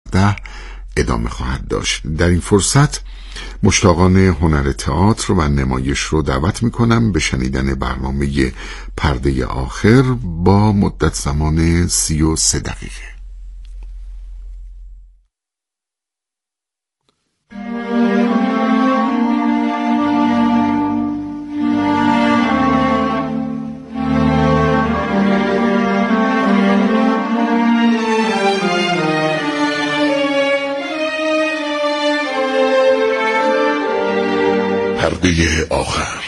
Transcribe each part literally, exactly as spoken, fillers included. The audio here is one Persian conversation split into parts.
دوازده ادامه خواهد داشت. در این فرصت مشتاقان هنر تئاتر و نمایش رو دعوت میکنم به شنیدن برنامه پرده آخر با مدت زمان سی و سه دقیقه. پرده آخر.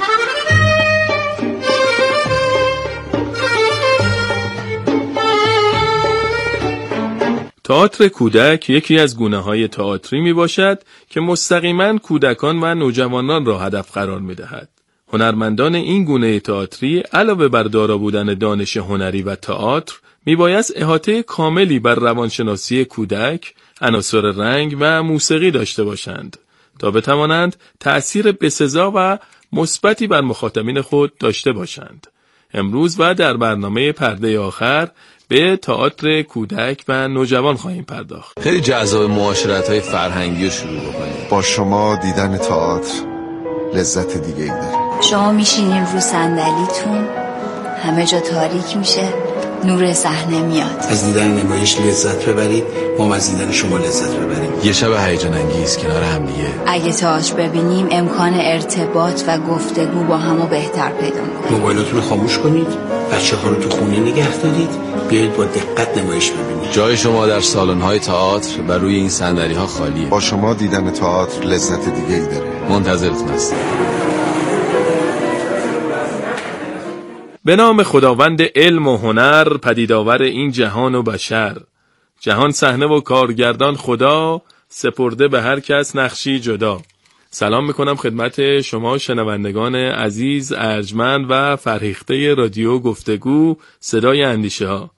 تئاتر کودک یکی از گونه‌های تئاتری میباشد که مستقیما کودکان و نوجوانان را هدف قرار میدهد. هنرمندان این گونه تئاتری علاوه بر دارا بودن دانش هنری و تئاتر میبایست احاطه کاملی بر روانشناسی کودک، عناصر رنگ و موسیقی داشته باشند تا بتوانند تأثیر بسزا و مثبتی بر مخاطبین خود داشته باشند. امروز و در برنامه پرده آخر به تئاتر کودک و نوجوان خواهیم پرداخت. خیلی جذاب معاشرت‌های فرهنگی رو شروع بکنیم. با شما دیدن تئاتر لذت دیگه ای داره. شما میشینین رو صندلیتون، همه جا تاریک میشه، نور صحنه میاد. از دیدن نمایش لذت ببرید، ما از دیدن شما لذت ببریم. یه شب هیجان انگیز کنار هم دیگه. اگه تئاتر ببینیم امکان ارتباط و گفتگو با همو بهتر پیدا می‌کنیم. موبایلاتون رو خاموش کنید، بچه‌ها رو تو خونه نگه دارید، بیایید با دقت نمایش ببینید. جای شما در سالن‌های تئاتر و روی این صندلی‌ها خالیه. با شما دیدن تئاتر لذت دیگه ای داره. منتظرتون هستم. به نام خداوند علم و هنر، پدیدآور این جهان و بشر. جهان صحنه و کارگردان خدا، سپرده به هر کس نقشی جدا. سلام میکنم خدمت شما شنوندگان عزیز، ارجمند و فرهیخته رادیو گفتگو صدای اندیشه ها.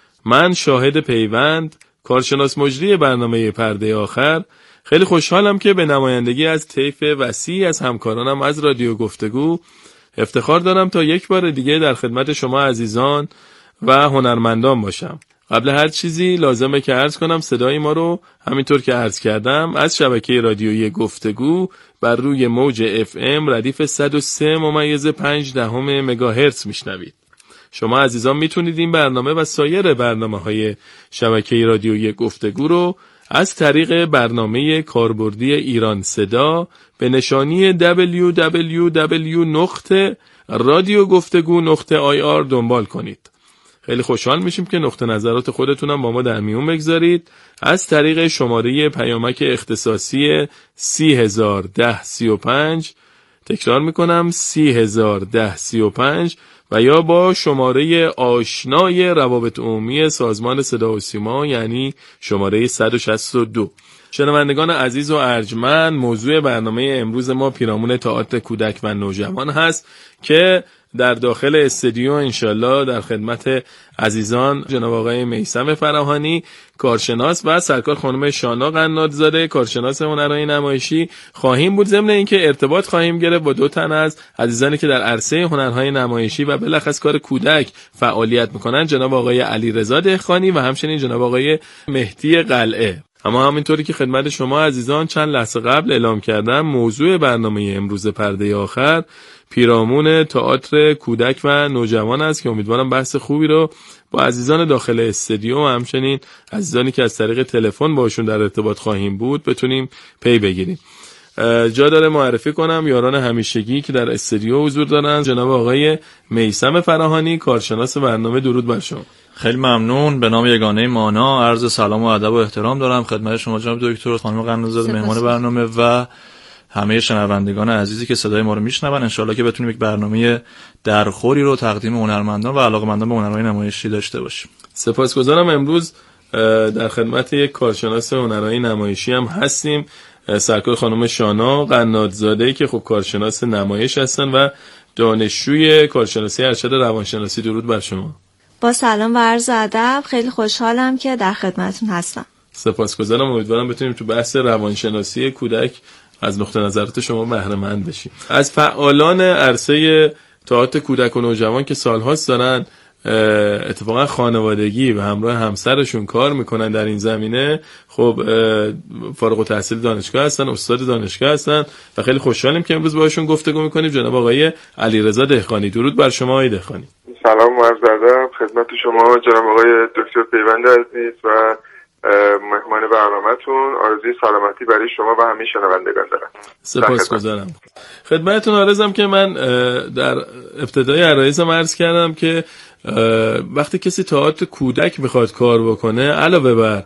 من شاهد پیوند، کارشناس مجری برنامه پرده آخر، خیلی خوشحالم که به نمایندگی از طیف وسیع از همکارانم از رادیو گفتگو افتخار دارم تا یک بار دیگه در خدمت شما عزیزان و هنرمندان باشم. قبل هر چیزی لازمه که عرض کنم صدای ما رو همینطور که عرض کردم از شبکه رادیویی گفتگو بر روی موج اف ام ردیف صد و سه ممیز پنج دهم مگاهرتز میشنوید. شما عزیزان میتونید این برنامه و سایر برنامه‌های شبکه رادیویی گفتگو رو از طریق برنامه کاربردی ایران صدا به نشانی دبلیو دبلیو دبلیو نقطه رادیو گفتگو نقطه آی آر دنبال کنید. خیلی خوشحال میشیم که نقطه نظرات خودتونم با ما در میون بگذارید از طریق شماره پیامک اختصاصی سی هزار ده سی و پنج، تکرار میکنم سی هزار ده سی و پنج، و یا با شماره آشنای روابط عمومی سازمان صدا و سیما یعنی شماره صد و شصت و دو. شنوندگان عزیز و ارجمند، موضوع برنامه امروز ما پیرامون تئاتر کودک و نوجوان هست که در داخل استودیو انشالله در خدمت عزیزان جناب آقای میثم فراهانی کارشناس و سرکار خانم شانا قنادزاده کارشناس هنرهای نمایشی خواهیم بود. ضمن اینکه ارتباط خواهیم گرفت با دو تن از عزیزانی که در عرصه هنرهای نمایشی و بالاخص کار کودک فعالیت میکنن، جناب آقای علیرضا دهقانی و همچنین جناب آقای مهدی قلعه. اما همینطوری که خدمت شما عزیزان چند لحظه قبل اعلام کردم، موضوع برنامه امروز پرده آخر پیرامون تئاتر کودک و نوجوان است که امیدوارم بحث خوبی رو با عزیزان داخل استودیو و همچنین عزیزانی که از طریق تلفن باشون در ارتباط خواهیم بود بتونیم پی بگیریم. جا داره معرفی کنم یاران همیشگی که در استودیو حضور دارن. جناب آقای میثم فراهانی کارشناس برنامه، درود بر شما. خیلی ممنون. به نام یگانه مانا عرض سلام و ادب و احترام دارم خدمت شما جناب دکتر خانم قنادزاده مهمان برنامه و همه شنوندگان عزیزی که صدای ما رو میشنون. انشالله که بتونیم یک برنامه درخوری رو تقدیم هنرمندان و علاقه‌مندان به هنرهای نمایشی داشته باشیم. سپاسگزارم. امروز در خدمت یک کارشناس هنرهای نمایشی هم هستیم، سرکار خانم شانا قنادزاده که خب کارشناس نمایش هستن و دانشجوی کارشناسی ارشد روانشناسی. درود بر شما. با سلام و عرض ادب، خیلی خوشحالم که در خدمتتون هستم. سپاسگزارم. امیدوارم بتونیم تو بحث روانشناسی کودک از نقطه نظرات شما بهره مند بشیم. از فعالان عرصه تئاتر کودک و نوجوان که سالهاست دارن اتفاقا خانوادگی و همراه همسرشون کار میکنن در این زمینه، خب فارغ التحصیل دانشگاه هستن، استاد دانشگاه هستن و خیلی خوشحالیم که امروز باهاشون گفتگو میکنیم. جناب آقای علیرضا دهقانی. درود بر شما آقای دهقانی. سلام و عرض ادب خدمت شما جناب آقای دکتر پیوند عزیز و مهمان برنامه‌تون. آرزوی سلامتی برای شما و همه شنوندگان دارم. سپاسگزارم. خدمتتون عرضم که من در ابتدای عرایزم عرض کردم که وقتی کسی تئاتر کودک میخواد کار بکنه، علاوه بر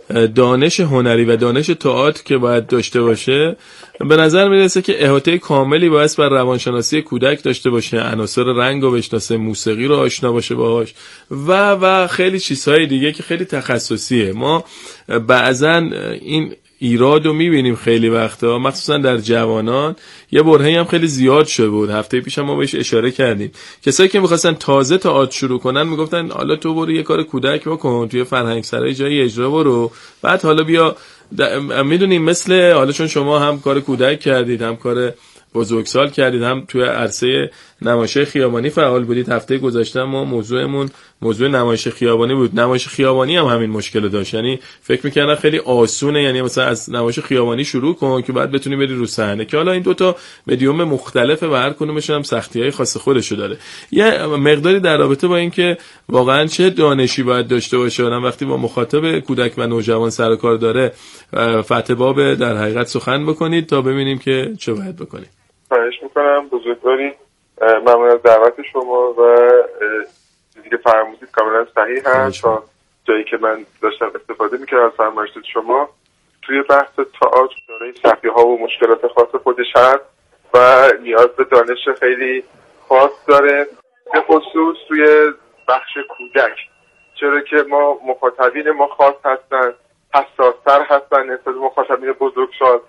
دانش هنری و دانش تئاتر که باید داشته باشه، به نظر میرسه که احاطه کاملی باید بر روانشناسی کودک داشته باشه، عناصر رنگ رو بشناسه، موسیقی رو آشنا باشه باهاش و و خیلی چیزهای دیگه که خیلی تخصصیه. ما بعضا این ایراد رو میبینیم خیلی وقتا، مخصوصا در جوانان یه برهه‌ای هم خیلی زیاد شده بود. هفته پیش هم ما بهش اشاره کردیم. کسایی که می‌خواستن تازه تئاتر شروع کنن میگفتن حالا تو برو یه کار کودک بکن، توی فرهنگ سرای جایی اجرا برو، بعد حالا بیا میدونیم مثل حالا چون شما هم کار کودک کردید، هم کار بزرگسال کردید، هم توی عرصه نمایش خیابانی فعال بودید. هفته گذشته ما موضوعمون موضوع نمایش خیابانی بود. نمایش خیابانی هم همین مشکل داشت، یعنی فکر می‌کردن خیلی آسونه، یعنی مثلا از نمایش خیابانی شروع کن که بعد بتونی بری رو صحنه، که حالا این دوتا مدیوم مختلفه و هر کدومشون هم سختی‌های خاص خودشو داره. یه مقداری در رابطه با این که واقعا چه دانشی باید داشته باشه آدم وقتی با مخاطب کودک و نوجوان سر و کار داره، فتح باب در حقیقت سخن بکنید تا ببینیم که چه باید بکنید. خواهش می‌کنم بزرگواری. ممنون از دعوت شما و چیزی که فرمودید کاملا صحیح هست. تا جایی که من داشتم استفاده میکردم از فرمایشات شما، توی بحث تئاتر دارای سختی‌ها و مشکلات خاص خودش هست و نیاز به دانش خیلی خاص داره، به خصوص توی بخش کودک، چرا که ما مخاطبین ما خاص هستن، حساس‌تر هستن نسبت به مخاطبین بزرگسال.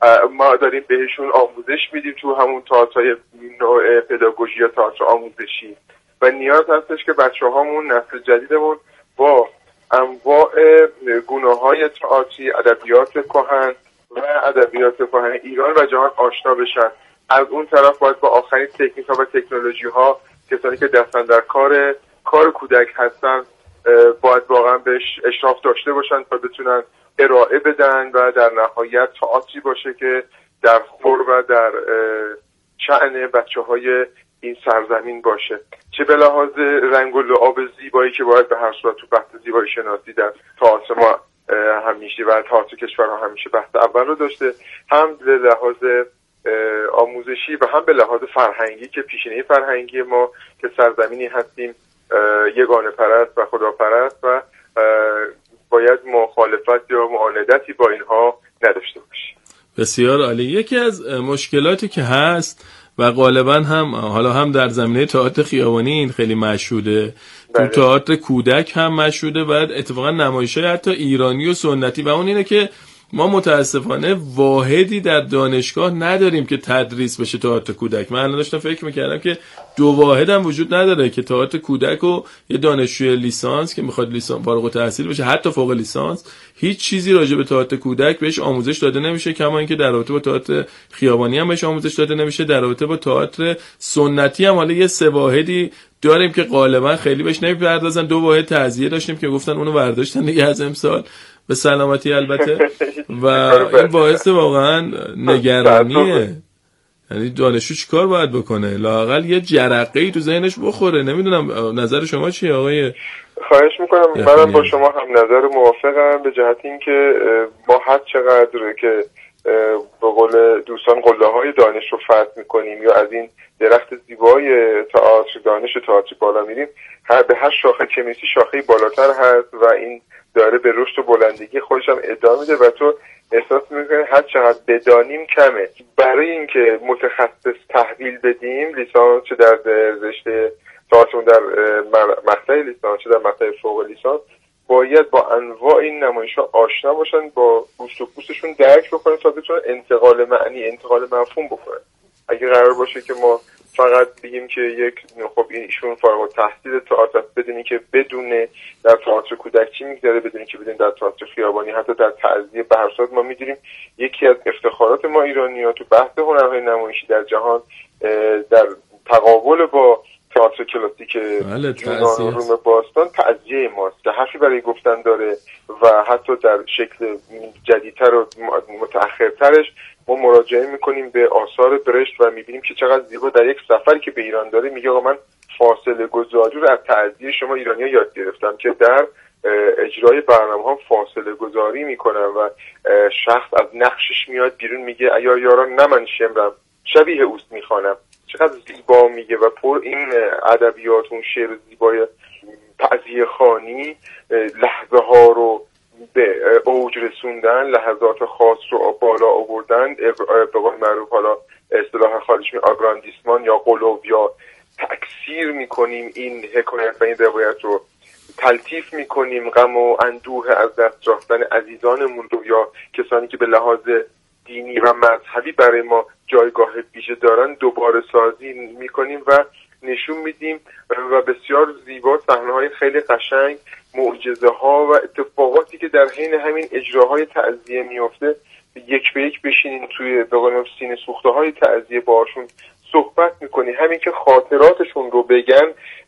ما داریم بهشون آموزش میدیم تو همون تئاتر نوع پداگوژی یا تئاتر آموزشی و نیاز هستش که بچه‌هامون نسل جدیدمون با انواع گونه‌های تئاتری، ادبیات کهن و ادبیات کهن ایران و جهان آشنا بشن. از اون طرف باید با آخرین تکنیک‌ها و تکنولوژی‌ها کسانی که دستن در کار کار کودک هستن باید واقعا بهش اشراف داشته باشن تا بتونن ارائه بدن و در نهایت تئاتری باشه که در خور و در شأن بچه‌های این سرزمین باشه، چه به لحاظ رنگ و لعاب زیبایی که باید به هر صورت تو بحث زیبایی شناسی در تئاتر ما همیشه و تئاتر کشورها همیشه بحث اول رو داشته، هم به لحاظ آموزشی و هم به لحاظ فرهنگی که پیشینه فرهنگی ما که سرزمینی هستیم یگانه پرست و خداپرست و باید مخالفت یا معاندتی با اینها نداشته باشیم. بسیار عالی. یکی از مشکلاتی که هست و غالبا هم حالا هم در زمینه تئاتر خیابانی این خیلی مشهوده، تو تئاتر کودک هم مشهوده، بعد اتفاقا نمایش‌های حتی ایرانی و سنتی، و اون اینه که ما متاسفانه واحدی در دانشگاه نداریم که تدریس بشه تئاتر کودک. من الان داشتم فکر میکردم که دو واحد هم وجود نداره که تئاتر کودک و یه دانشجوی لیسانس که میخواد لیسانس فارغ التحصیل بشه، حتی فوق لیسانس، هیچ چیزی راجع به تئاتر کودک بهش آموزش داده نمیشه، کما اینکه در رابطه با تئاتر خیابانی هم بهش آموزش داده نمیشه. در رابطه با تئاتر سنتی هم حالا یه سه واحدی داریم که غالبا خیلی بهش نمیپردازن. دو واحد تعزیه داشتیم که گفتن اونو برداشتن دیگه از امسال، به سلامتی البته، و این باعث واقعا نگرانیه. یعنی دانشجو چیکار باید بکنه؟ لااقل یه جرقه‌ای تو ذهنش بخوره. نمیدونم نظر شما چیه آقای؟ خواهش میکنم. منم با شما هم نظر موافقم، به جهت اینکه ما هر چقدر که به قول دوستان قله‌های دانش رو فتح میکنیم یا از این درخت زیبای تئاتر دانش تئاتر بالا میریم، هر به هر شاخه که میسی شاخه‌ای بالاتر هست و این داره به رشد و بلندگی خودش هم ادامه میده و تو احساس میکنی هر چقدر بدانیم کمه. برای اینکه متخصص تحویل بدیم، لیسانس چه در رشته تئاتر در مقطع لیسانس چه در مقطع فوق لیسانس، باید با انواع این نمایش‌ها آشنا باشن، با گوشت و پوستشون درک بکنن تا بتونن انتقال معنی، انتقال مفهوم بکنن. اگه قرار باشه که ما فقط بگیم که یک خب ایشون فارغ التحصیل تئاتر است، بدونی که بدونه در تئاتر کودک چی میگذره، بدونی که بدون در تئاتر خیابانی، حتی در تعزیه به هر صورت ما می‌دونیم یکی از افتخارات ما ایرانی‌ها تو بحث هنرهای نمایشی در جهان در تقابل با تئاتر کلاسیک یونان و روم باستان تعزیه ماست که حرفی برای گفتن داره و حتی در شکل جدیدتر و متأخرترش ما مراجعه میکنیم به آثار برشت و میبینیم که چقدر زیبا در یک سفری که به ایران داره میگه آقا من فاصله گذاری رو از تعزیه شما ایرانی‌ها یاد گرفتم که در اجرای برنامه ها فاصله گذاری میکنم و شخص از نقشش میاد بیرون میگه ایا یاران نه من شمرم شبیه اوست میخوانم. چقدر زیبا میگه و پر این ادبیات اون شعر زیبای تعزیه خوانی لحظه ها رو به اوج رسوندن، لحظات خاص رو بالا آوردن، به قول معروف حالا اصطلاح خارجی آگراندیسمان یا قلوب یا تکثیر میکنیم این حکایت و این روایت رو، تلطیف میکنیم غم و اندوه از دست رفتن عزیزانمون رو یا کسانی که به لحاظ دینی و مذهبی برای ما جایگاه ویژه دارن دوباره سازی میکنیم و نشون میدیم و بسیار زیبا صحنه‌های خیلی قشنگ، معجزه ها و اتفاقاتی که در حین همین اجراهای تعزیه میفته یک به یک بشینین توی به قول سینه سوخته های تعزیه باشون صحبت میکنی، همین که خاطراتشون رو بگن.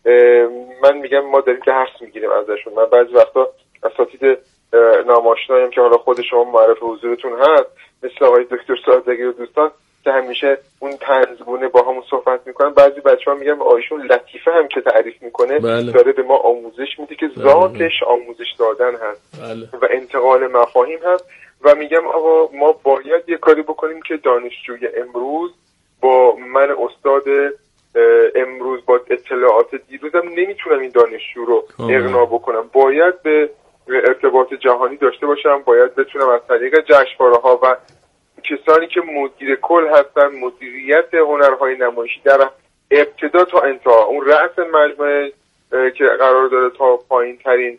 من میگم ما داریم درس میگیریم ازشون. من بعضی وقتا اساتید ناماشنایم که حالا خود شما معرف حضورتون هست مثل آقای دکتر سازگی و دوستان که همیشه اون طنزگونه با همون صحبت میکنن، بعضی بچه‌ها میگن آیشون لطیفه هم که تعریف میکنه بله. داره به ما آموزش میده که بله. ذاتش آموزش دادن هست بله. و انتقال مفاهیم هست و میگم آقا ما باید یه کاری بکنیم که دانشجوی امروز با من استاد امروز با اطلاعات دیروزم نمیتونم این دانشجو رو اقناع بکنم، باید به ارتباط جهانی داشته باشم، باید بتونم از طریق جشنواره‌ها و کسانی که مدیر کل هستن مدیریت هنرهای نمایشی در ابتدا تا انتها اون رأس مجموعه که قرار داره تا پایین ترین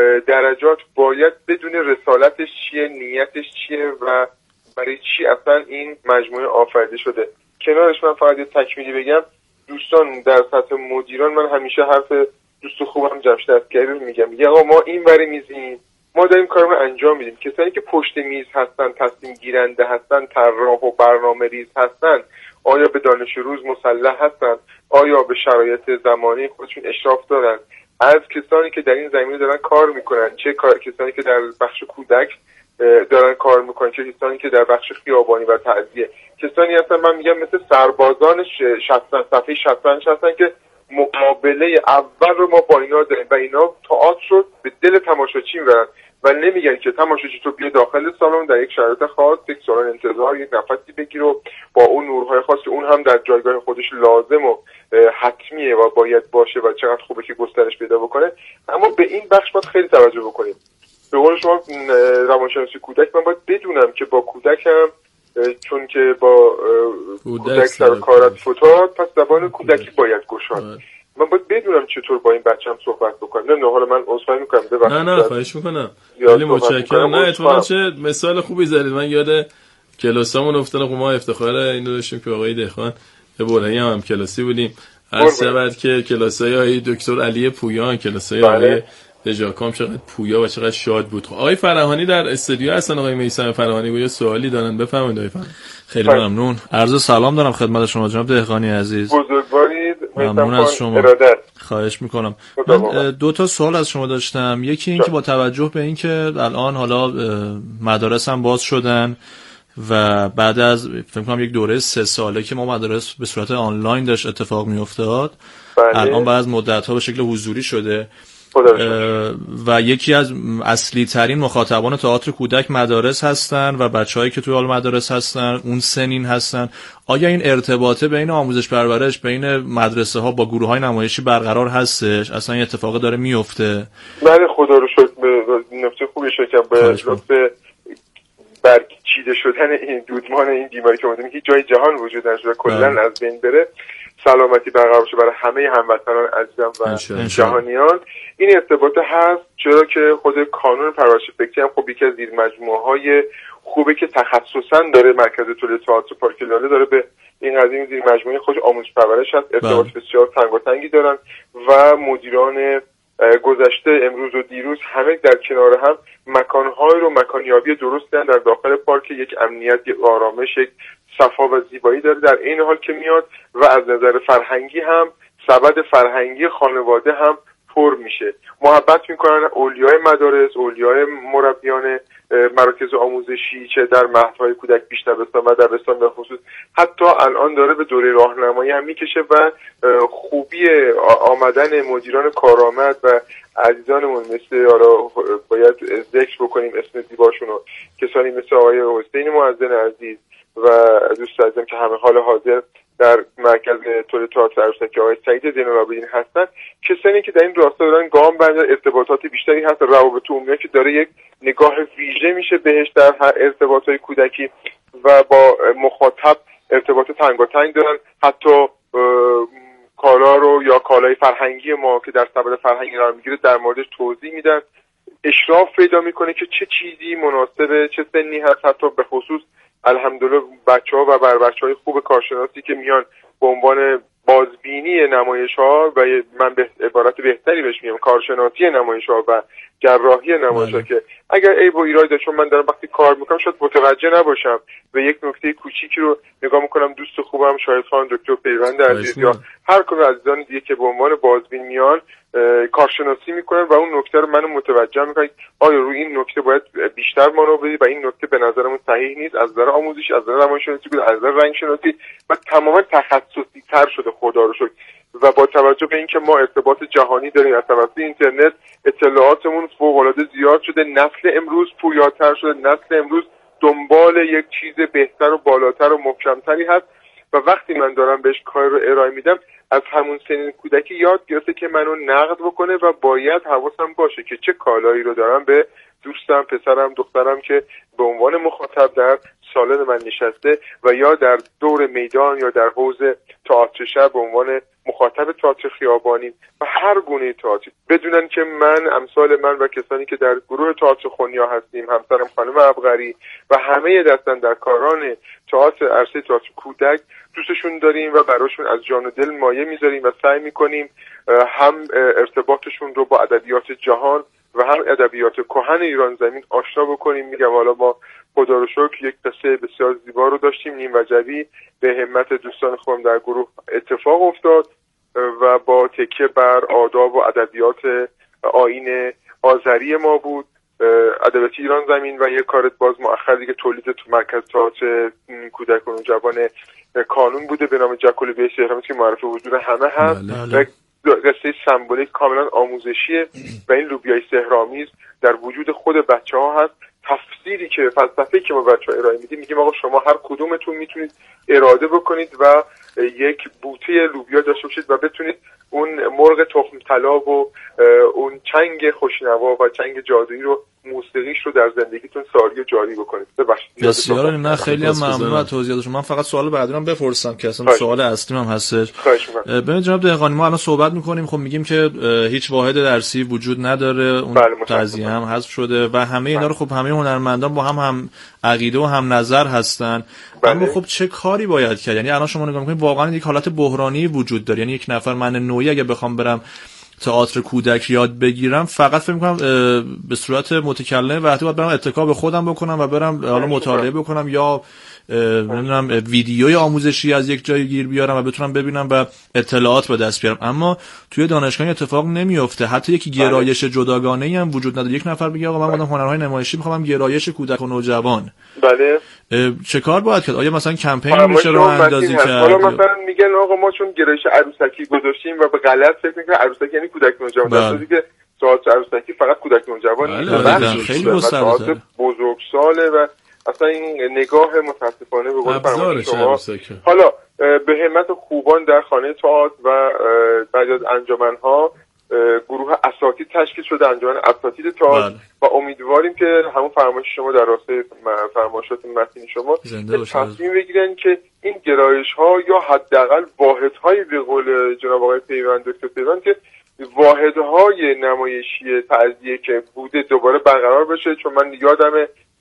درجات باید بدون رسالتش چیه، نیتش چیه و برای چی اصلا این مجموعه آفریده شده. کنارش من فقط یه تکمیلی بگم، دوستان در سطح مدیران من همیشه حرف دوست خوبم جمشید اسکری رو میگم، میگه آقا ما این وری میزیم ما داریم کارمون انجام میدیم، کسانی که پشت میز هستن تصمیم گیرنده هستن طراح و برنامه ریز هستن آیا به دانش روز مسلح هستن، آیا به شرایط زمانی خودشون اشراف دارن، از کسانی که در این زمینه دارن کار میکنن، چه کسانی که در بخش کودک دارن کار میکنن، چه کسانی که در بخش خیابانی و تعزیه، کسانی هستن من میگم مثل سربازان شطرنج صفحه شطرنج هستن که مقابله اول رو ما با اینا داریم و اینا تئاتر رو به دل تماشاچی میبرن و نمیگن که تماشاچی تو بیا داخل سالن در یک شرایط خاص یک سالن انتظار یک نفسی بگیر و با اون نورهای خاص اون هم در جایگاه خودش لازم و حتمیه و باید باشه و چقدر خوبه که گسترش پیدا بکنه، اما به این بخش باید خیلی توجه بکنیم. به قول شما روانشناسی کودک من باید بدونم که با کودکم چون که با کودک سر کارت فتاد پس زبان کودکی باید گشاد. من باید بدونم چطور با این بچه‌م صحبت بکنم. نه نه حالا من عذرخواهی میکنم ببخشید. نه نه خواهش میکنم. خیلی متشکرم. نه اتفاقا چه مثال خوبی زدید. من یاد کلاسامون افتادم که ما افتخار اینو داشتیم که آقای دهخان به برهی هم, هم کلاسی بودیم. عرض شود که کلاسای آقای دکتر علی پویان، کلاسای آقای دژاکام چقدر پویا و چقدر شاد بود. آقای فرهانی در استودیو هستن، آقای میثم فرهانی گویا سوالی دارن، بفرمایید آقای فرهانی. خیلی ممنون. عرض سلام دارم خدمت شما جناب دهقانی عزیز. بزرگوارید. ممنون از شما. ارادت. خواهش میکنم. من دو تا سوال از شما داشتم. یکی این که با توجه به این که الان حالا مدارس هم باز شدن و بعد از فکر کنم یک دوره سه ساله که ما مدارس به صورت آنلاین داشت اتفاق میافتاد، الان بعد از مدت‌ها به شکل حضوری شده و یکی از اصلی ترین مخاطبان تئاتر کودک مدارس هستن و بچه‌هایی که توی حال مدارس هستن اون سنین هستن. آیا این ارتباطه بین آموزش پرورش بین مدرسه ها با گروه‌های نمایشی برقرار هستش؟ اصلا این اتفاق داره میفته؟ بله خدا رو شکر. نکته خوبی شکر به برگ چیده شدن این دودمان این بیماری که ممکنه که جای جهان وجود نداره کلا از بین بره، سلامتی برقرار شه برای همه هموطنان عزیزم و جهانیان. این ارتباط هست چرا که خود کانون پرورش فکری هم خب یکی از زیر مجموعه‌های خوبه که تخصصا داره مرکز تولید تئاتر پارک لاله داره به این قضیه زیر مجموعه خودش آموزش پرورش هست، ارتباط بسیار تنگاتنگی دارن و مدیران گذشته امروز و دیروز همه در کنار هم مکان‌های رو مکانیابی درست کردن در داخل پارک، یک امنیت، یک آرامش، یک صفا و زیبایی داره در این حال که میاد و از نظر فرهنگی هم سبد فرهنگی خانواده هم پر میشه. محبت میکنن اولیای مدارس، اولیای مربیان مراکز آموزشی، چه در مهدهای کودک پیش دبستان و دبستان به خصوص، حتی الان داره به دوره راهنمایی هم میکشه و خوبی آمدن مدیران کارآمد و عزیزانمون مثل حالا باید ذکر بکنیم اسم زیباشونو، کسانی مثل آقای حسین مؤذن عزیز و دوست عزیزم که همه حال حاضر در مرکز تولید تئاتر عروسکی آقای سعید زین‌العابدین هستن، کسانی که در این راستا دارن گام بردن، ارتباطات بیشتری هست، روابط عمومی که داره یک نگاه ویژه میشه بهش در ارتباطات کودکی و با مخاطب ارتباط تنگاتنگ دارن، حتی کالا رو یا کالای فرهنگی ما که در سبد فرهنگی قرار میگیره در موردش توضیح میدن، اشراف پیدا میکنه که چه چیزی مناسبه، چه سنی هست، حتی به خصوص الحمدلله بچه‌ها و بر بچه‌های خوب کارشناسی که میان به عنوان بازبینی نمایش‌ها و من به عبارت بهتری بهش میگم کارشناسی نمایش‌ها و جراحی نمایش‌ها که اگر عیب و ایرادی داره، چون من دارم وقتی کار میکنم شاید متوجه نباشم و یک نکته کوچیکی رو نگاه میکنم، دوست خوبم شاهد خان دکتر پیوند عزیز یا هر کدوم عزیزان دیگه که به عنوان بازبین میان کارشناسی میکنن و اون نکته رو منو متوجه میکنه آیا روی این نکته باید بیشتر مانو بدی و این نکته به نظرمون صحیح نیست از نظر آموزشی، از نظر روانشناسی، از نظر رنگ شناسی و تماما تخصصی تر شده خدا رو شکر. و با توجه به اینکه ما ارتباط جهانی داریم از طریق اینترنت، اطلاعاتمون فوق‌العاده زیاد شده، نسل امروز پویاتر شده، نسل امروز دنبال یک چیز بهتر و بالاتر و محکمتری هست و وقتی من دارم بهش کار رو ارائه میدم از همون سنین کودکی یاد گرفته که منو نقد بکنه و باید حواسم باشه که چه کالایی رو دارم به دوستم، پسرم، دخترم که به عنوان مخاطب در سالن من نشسته و یا در دور میدان یا در حوض تئاتر شب به عنوان مخاطب تئاتر خیابانی و هر گونه تئاتر، بدونن که من امثال من و کسانی که در گروه تئاتر خونیا هستیم، همسرم خانم ابقری و همه دستن در کاران تئاتر عرصه تئاتر کودک دوستشون داریم و براشون از جان و دل مایه میذاریم و سعی میکنیم هم ارتباطشون رو با ادبیات جهان و هم ادبیات کهن ایران زمین آشنا بکنیم. میگم حالا ما خدا رو شکر یک قصه بسیار زیبا رو داشتیم، نیم وجبی به همت دوستان خودم در گروه اتفاق افتاد و با تکیه بر آداب و ادبیات آیین آذری ما بود، ادبیات ایران زمین و یک کار باز مؤخر دیگه تولید تو مرکز تئاتر کودک و نوجوان کانون بوده به نام جکل سهرامی که معرف حضور همه هست و قصه سمبولیک کاملا آموزشیه و این لوبیای سحرآمیز در وجود خود بچه ها هست. تفسیری که فلسفه‌ای که ما بچه‌ها ارائه میدیم میگیم آقا شما هر کدومتون میتونید اراده بکنید و یک بوته لوبیا داشته باشید و بتونید اون مرغ تخم طلا و اون چنگ خوشنوا و چنگ جادویی رو موسیقیش رو در زندگیتون ساری و جاری بکنید. ببخشید. بسیار نه خیلی هم ممنون از توضیحاتشون. من فقط سوال بعدی رو بپرسم که اصلا سوال اصلی هم هستش. ببینید جناب دهقانی ما الان صحبت می‌کنیم، خب میگیم که هیچ واحد درسی وجود نداره، اون تزیه هم حذف شده و همه اینا رو خب همه هنرمندان با هم هم عقیده و هم نظر هستن. بله. اما خب چه کاری باید کرد؟ یعنی الان شما نگاه می‌کنید واقعا یک حالت بحرانی وجود داره، یعنی یک نفر من نوعی اگه بخوام برم تئاتر کودک یاد بگیرم فقط فکر می‌کنم به صورت متکلم وحدی باید برم اتکا به خودم بکنم و برم حالا مطالعه بکنم یا نمیدونم ویدیوی آموزشی از یک جای گیر بیارم و بتونم ببینم و اطلاعات به دست بیارم. اما توی دانشگاه اتفاق نمیفته، حتی یک گرایش جداگانه‌ای هم وجود نداره. یک نفر بگه آقا من بودم هنرهای نمایشی می‌خوام گرایش کودک و نوجوان. بله. چه کار باید کرد؟ آیا مثلا کمپین میشه راه اندازی کرد؟ حالا مثلا میگن آقا ما چون گرایش عروسکی گذاشتیم و به غلط فکر می‌کنیم عروسکی یعنی کودک نوجوان، در صورتی که تئاتر عروسکی فقط کودک نوجوان نیست، خیلی گسترده، بزرگساله و اصلا این نگاه متاسفانه به قول فرمایش شما. حالا به همت خوبان در خانه تئاتر و بعد از انجمن‌ها گروه اساتید تشکیل شده، انجمن اساتید تئاتر و امیدواریم که همون فرمایش شما در راستای فرمایشات متنی شما تصمیم بگیرن که این گرایش‌ها یا حداقل واحدهای به قول جناب آقای پیوند دکتر پیوند که واحدهای نمایشی تعزیه که بوده دوباره برقرار بشه. چون من یادم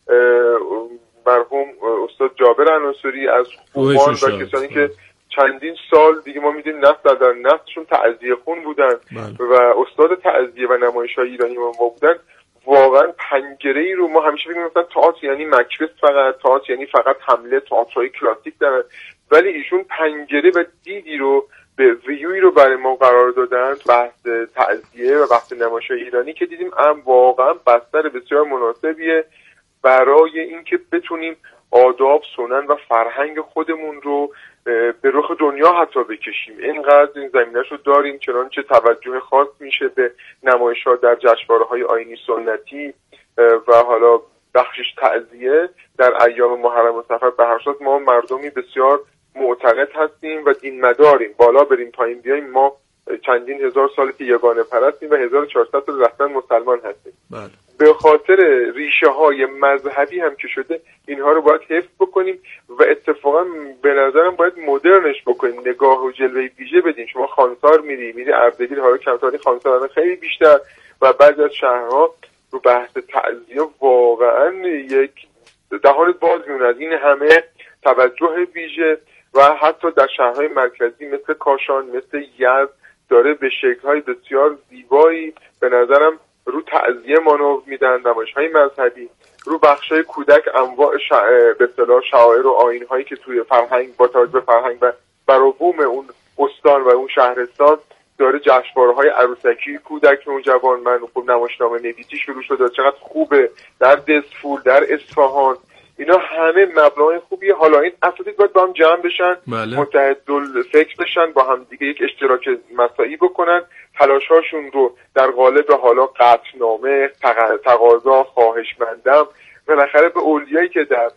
مرحوم استاد جابر عناصری از خوبان و کسانی که چندین سال دیگه ما میدیم نفت در نفتشون تعزیه خون بودن و استاد تعزیه و نمایش‌های ایرانی ما بودن، واقعا پنجره‌ای رو ما همیشه فکر می‌کردیم تئاتر یعنی مکبث، فقط تئاتر یعنی فقط حمله، تئاترهای کلاسیک دارن، ولی ایشون پنجره و دیدی رو به ویوی رو برای ما قرار دادن، بحث تعزیه و بحث نمایش‌های ایرانی که دیدیم هم واقعا بستر بسیار مناسبیه برای اینکه بتونیم آداب، سنن و فرهنگ خودمون رو به رخ دنیا حتی بکشیم. اینقدر این زمینه‌شو داریم، چنانچه توجه خاص میشه به نمایش‌ها در جشنواره‌های آیینی سنتی و حالا بخشش تعزیه در ایام محرم و سفر. به هر صورت ما مردمی بسیار معتقد هستیم و دین مداریم، بالا بریم پایین بیایم، ما چندین هزار سالی که یگانه پرستیم و هزار و چهارصد سال رفتن مسلمان هستیم. بله. به خاطر ریشه های مذهبی هم که شده اینها رو باید حفظ بکنیم و اتفاقا به نظرم باید مدرنش بکنیم، نگاه و جلوه ویژه بدیم. شما خانسار میری میری اردبیل، حالا کمتاری خانسار خیلی بیشتر و بعضی از شهرها رو بحث تعزیه واقعا یک دهان باز میمونه از این همه توجه ویژه و حتی در شهرهای مرکزی مثل کاشان، مثل یزد داره به شکل‌های بسیار زیبایی به نظرم رو تعزیه مانور میدن، نمایش‌های مذهبی، رو بخشای کودک انواع شع... به اصطلاح شعائر و آیین‌هایی که توی فرهنگ با توجه به فرهنگ و برابوم اون استان و اون شهرستان داره جشنواره‌های عروسکی کودک نوجوان من خوب نمایشنامه نویسی شروع شده، چقدر خوبه در دسفول، در اصفهان، اینا همه مبنای خوبیه. حالا این اساتید باید با هم جمع بشن، بله. متحدل فکر بشن، با هم دیگه یک اشتراک مساعی بکنن، تلاشاشون رو در قالب حالا قطعنامه، تقاضا، خواهشمندم، بالاخره به اولیایی که در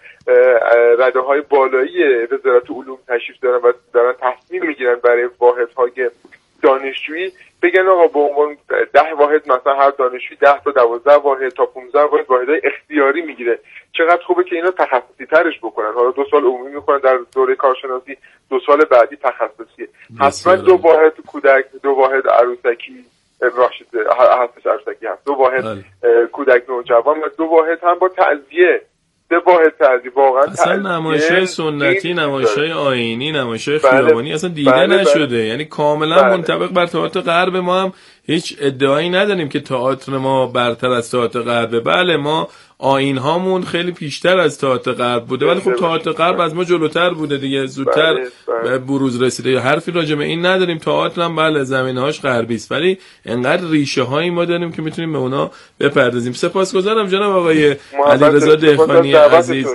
رده های بالایی وزارت علوم تشریف دارن و دارن تصمیم میگیرن برای واحدهای دانشجویی بگن آقا به عنوان ده واحد مثلا هر دانشجوی ده تا دوازده واحد تا پانزده واحد واحدهای اختیاری میگیره. چقدر خوبه که اینا تخصصی ترش بکنن. حالا دو سال عمومی میکنن در دوره کارشناسی، دو سال بعدی تخصصی. حتما دو واحد کودک، دو واحد عروسکی، ببخشید هستش عروسکی هست، دو واحد کودک نوجوان و دو واحد هم با تعزیه. سه واحد تعزیه واقعا اصلا نمایش‌های سنتی، نمایش‌های آیینی، نمایش‌های خیابانی بله. اصلا دیده بله نشده بله. یعنی کاملا بله. منطبق بر تئاتر غرب. ما هم هیچ ادعایی نداریم که تئاتر ما برتر از تئاتر غربه. بله ما آیین هامون خیلی پیشتر از تئاتر غرب بوده، ولی خب تئاتر غرب از ما جلوتر بوده دیگه، زودتر به بروز رسیده. یا حرفی راجع به این نداریم. تئاتر هم بله زمینه‌هاش غربی است، ولی انقدر ریشه هایی ما داریم که میتونیم به اونا بپردازیم. سپاسگزارم جناب آقای علیرضا دهقانی عزیز،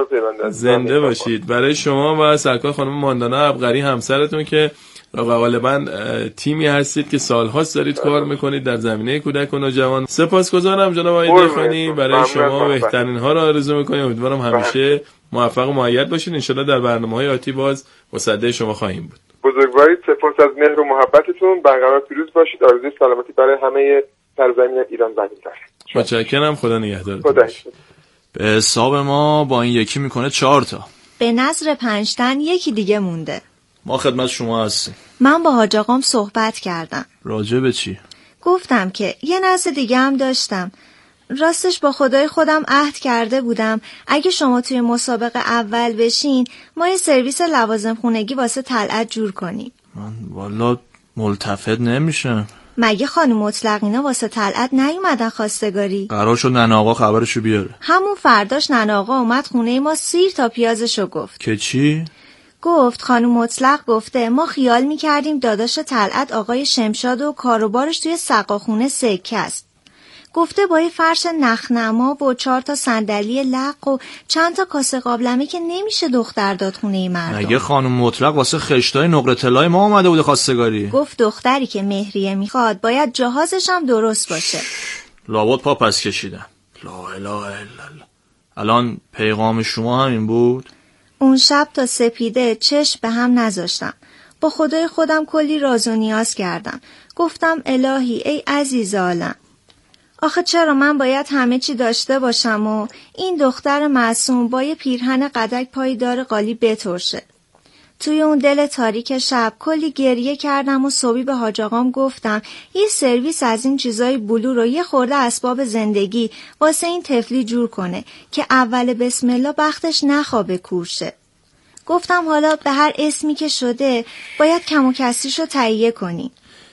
زنده باشید. برای شما و سرکار خانم ماندانا عبقری همسرتون که غالبا تیمی هستید که سال‌هاست دارید کار میکنید در زمینه کودک و نوجوان. سپاسگزارم جناب آقای دهقانی. برای شما بهترین ها را آرزو میکنیم. امیدوارم همیشه موفق و مؤید باشید. ان شاءالله در برنامه‌های آتی باز مصدق شما خواهیم بود. بزرگوارید. سپاس از مهر و محبتتون. برقرار پیروز باشید. آرزوی سلامتی برای همه سرزمین ایران زمین دارم. متشکرم. خدا نگهدارتون. خدا. به حساب ما با این یکی میکنه چهار تا. به نظر پنج تن یکی دیگه مونده. ما خدمت شما هستیم. من با حاج آقام صحبت کردم. راجع به چی؟ گفتم که یه نسل دیگه هم داشتم. راستش با خدای خودم عهد کرده بودم اگه شما توی مسابقه اول بشین ما یه سرویس لوازم خونگی واسه طلعت جور کنیم. من والا ملتفت نمیشم. مگه خانم مطلقینا واسه طلعت نیومدن خواستگاری؟ قرار شد ننه آقا خبرشو بیاره. همون فرداش ننه آقا اومد خونه ما سیر تا پیازشو گفت. که چی؟ گفت خانم مطلق گفته ما خیال میکردیم داداش طلعت آقای شمشاد و کاروبارش توی سقاخونه سکه است. گفته با یه فرش نخنما و چهار تا صندلی لق و چند تا کاسه قابلمه که نمیشه دختر داد خونه مردم. مگه خانم مطلق واسه خشتای نقره طلای ما اومده بوده خواستگاری؟ گفت دختری که مهریه میخواد باید جهازش هم درست باشه. لابد پا پس کشیدن. لا اله الا الله. الان پیغام شما همین بود؟ اون شب تا سپیده چشم به هم نذاشتم. با خدای خودم کلی راز و نیاز کردم. گفتم الهی ای عزیز عالم، آخه چرا من باید همه چی داشته باشم و این دختر معصوم با یه پیرهن قدک پای دار قالی بترشه. توی اون دل تاریک شب کلی گریه کردم و صبحی به حاج آقام گفتم یه سرویس از این چیزای بلو رو یه خورده اسباب زندگی واسه این طفلی جور کنه که اول بسم الله بختش نخوابه کورشه. گفتم حالا به هر اسمی که شده باید کم و کسریشو تهیه کنی.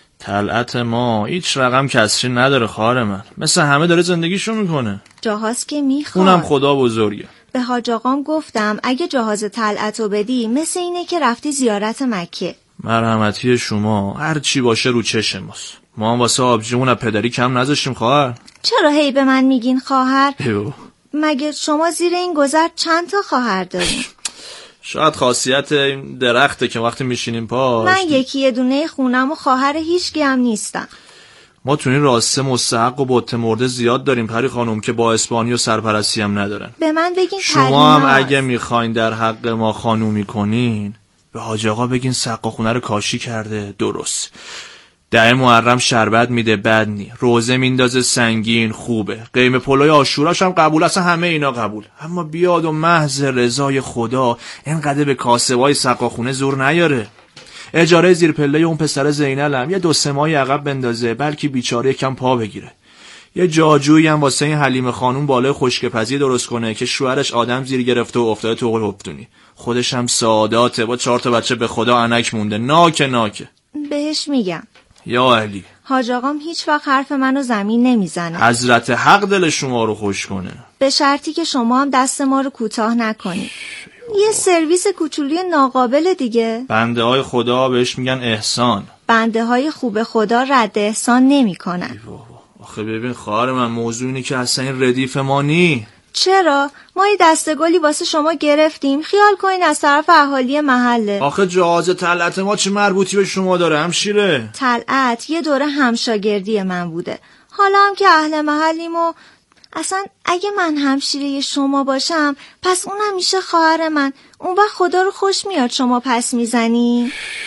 طلعت ما هیچ رقم کسری نداره خواهر من، مثل همه داره زندگیشو میکنه. جهاز که میخواد. اونم خدا بزرگه. به حاج آقام گفتم اگه جهاز طلعتو بدی مثل اینه که رفتی زیارت مکه. مرحمتی شما هر چی باشه رو چشم ماست. ما هم واسه آبجیمون از پدری کم نذاشتیم خواهر. چرا هی به من میگین خواهر؟ ایو. مگه شما زیر این گذر چند تا خواهر دارین؟ شاید خاصیت این درخته که وقتی میشینیم پاش. من یکی یه دونه خونم و خواهر هیچکی هم نیستم. ما تو این راسته مستحق و بت مرده زیاد داریم پری خانم که با اسپانی و سرپرستی هم ندارن. به من بگین شما هم اگه میخواین در حق ما خانومی کنین به حاج آقا بگین سقا خونه رو کاشی کرده. درست ده محرم شربت میده بد نی، روزه میندازه سنگین خوبه، قیمه پلوی عاشوراش هم قبول، اصلا همه اینا قبول. اما بیاد و محض رضای خدا اینقدر به کاسبای سقا خونه زور نیاره. اجاره زیر پله اون پسر زینل هم یه دو سه ماهی عقب بندازه بلکه بیچاره کم پا بگیره. یه جاجویی هم واسه این حلیمه خانوم بالای خشکپزی درست کنه که شوهرش آدم زیر گرفته و افتاده تو قل هفتونی. خودش هم ساداته با چهار تا بچه به خدا انک مونده. ناکه ناکه. بهش میگم یا علی حاج آقام هیچ وقت حرف منو زمین نمیزنه. حضرت حق دل شما رو خوش کنه، به شرطی که شما هم دست ما رو کوتاه نکنید. یه سرویس کوچولی ناقابل دیگه. بنده های خدا بهش میگن احسان. بنده های خوب خدا رد احسان نمی کنن. آخه ببین خواهر من موضوع اینه که اصلا این ردیف ما نی. چرا؟ ما یه دستگلی واسه شما گرفتیم، خیال کنین از طرف اهالی محله. آخه جواز طلعت ما چه مربوطی به شما داره همشیره؟ طلعت یه دوره همشاگردی من بوده، حالا هم که اهل محلیم و اصلا اگه من همشیره شما باشم پس اونم میشه خواهر من. اون وقت خدا رو خوش میاد شما پس میزنی.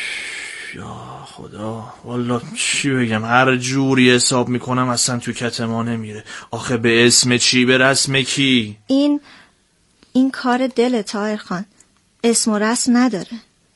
یا خدا والا چی بگم، هر جوری حساب میکنم اصلا تو کت ما نمیره. آخه به اسم چی به رسم کی؟ این این کار دل طاهر خان، اسم و رسم نداره.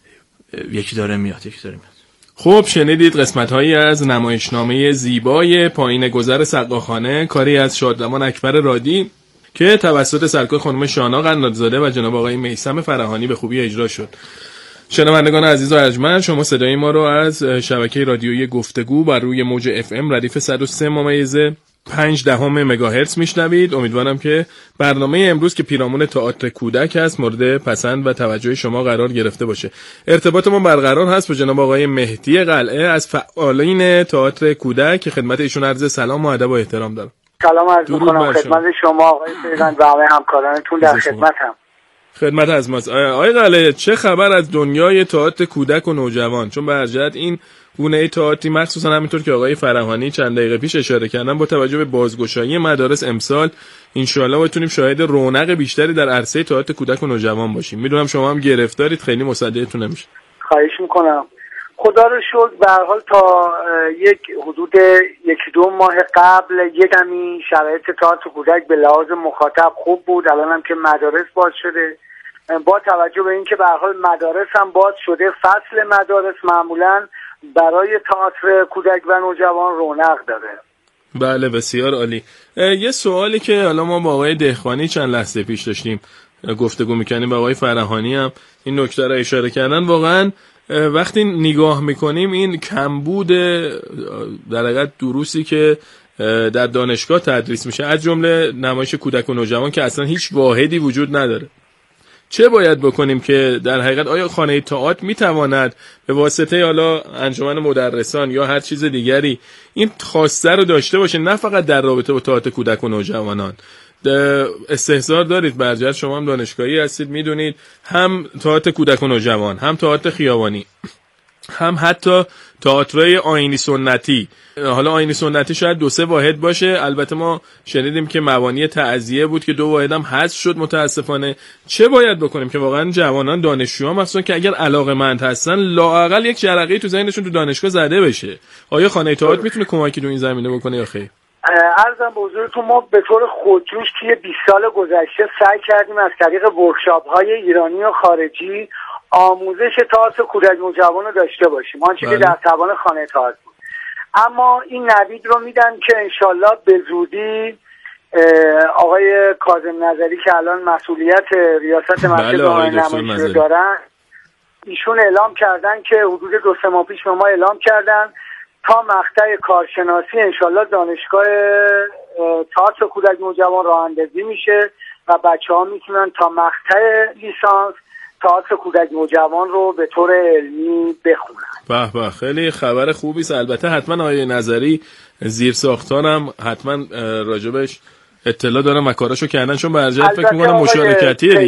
یکی داره میاد یکی داره میاد. خب شنیدید قسمت‌هایی از نمایشنامه زیبای پایین گذر سقاخانه، کاری از شادمان اکبر رادی که توسط سرکار خانم شانا قنادزاده و جناب آقای میثم فرهانی به خوبی اجرا شد. شنوندگان عزیز و ارجمند، شما صدای ما رو از شبکه رادیویی گفتگو بر روی موج اف ام ردیف صد و سه ممیز پنج دهم مگاهرتز میشنوید. امیدوارم که برنامه امروز که پیرامون تئاتر کودک است مورد پسند و توجه شما قرار گرفته باشه. ارتباط ما برقرار هست با جناب آقای مهدی قلعه از فعالین تئاتر کودک که خدمت ایشون عرض سلام و ادب و احترام دارم. سلام عرض می‌کنم خدمت شما آقای پیران و همه همکارانتون، در خدمتم. خدمت از ماست. آقای قلعه، چه خبر از دنیای تئاتر کودک و نوجوان؟ چون به هر جهت این گونه تئاتری مخصوصا همینطور که آقای فرهانی چند دقیقه پیش اشاره کردن با توجه به بازگشایی مدارس امسال انشالله بتونیم شاهد رونق بیشتری در عرصه تئاتر کودک و نوجوان باشیم. میدونم شما هم گرفتارید، خیلی مصدقتون نمیشه. خواهش میکنم. خدا رو شکر به هر حال تا یک حدود یکی دو ماه قبل یک کمی شرایط تئاتر کودک به لحاظ مخاطب خوب بود. الان هم که مدارس باز شده، با توجه به اینکه به هر حال مدارس هم باز شده، فصل مدارس معمولاً برای تئاتر کودک و نوجوان رونق داره. بله بسیار عالی. یه سوالی که حالا ما با آقای دهقانی چند لحظه پیش داشتیم گفتگو میکنیم با آقای فرهانی هم این نکته را اشاره کردن. واقعا وقتی نگاه میکنیم این کمبود در حقیقت دروسی که در دانشگاه تدریس میشه از جمله نمایش کودک و نوجوان که اصلا هیچ واحدی وجود نداره، چه باید بکنیم که در حقیقت آیا خانه تئاتر میتواند به واسطه حالا انجمن مدرسان یا هر چیز دیگری این خواسته رو داشته باشه، نه فقط در رابطه با تئاتر کودک و نوجوانان؟ استحضار دارید برجت، شما هم دانشگاهی هستید، میدونید هم تئاتر کودک و نوجوان، هم تئاتر خیابانی، هم حتی تئاترای آیینی سنتی. حالا آیینی سنتی شاید دو سه واحد باشه، البته ما شنیدیم که مبانی تعزیه بود که دو واحد هم حذف شد متاسفانه. چه باید بکنیم که واقعا جوانان دانشجوها مثلا که اگر علاقه‌مند هستن لااقل یک جرقه‌ای تو ذهنشون تو دانشگاه زده بشه؟ آیا خانه تئاتر میتونه کمکی تو این زمینه بکنه یا خیر؟ عرضم به حضورتون ما به طور خودجوش توی بیست سال گذشته سعی کردیم از طریق ورکشاپ‌های ایرانی و خارجی آموزش تئاتر کودک نوجوان رو داشته باشیم، آنچه که در توان خانه تئاتر بود. اما این نوید رو میدن که انشالله به زودی آقای کاظم نظری که الان مسئولیت ریاست مرکز آموزش نمایشی رو دارن، ایشون اعلام کردن که حدود دو سه ماه پیش به ما اعلام کردن تا مقطع کارشناسی انشالله دانشگاه تئاتر کودک نوجوان راه اندازی میشه و بچه ها میتونن تا مقطع لیسانس تئاتر کودک نوجوان رو به طور علمی بخونن. به به، خیلی خبر خوبی است. البته حتما آیه نظری زیر ساختارم حتما راجبش اطلاع دارم و کاراشو کردن، چون برجت فکر می‌کنم مشارکتیه دیگه.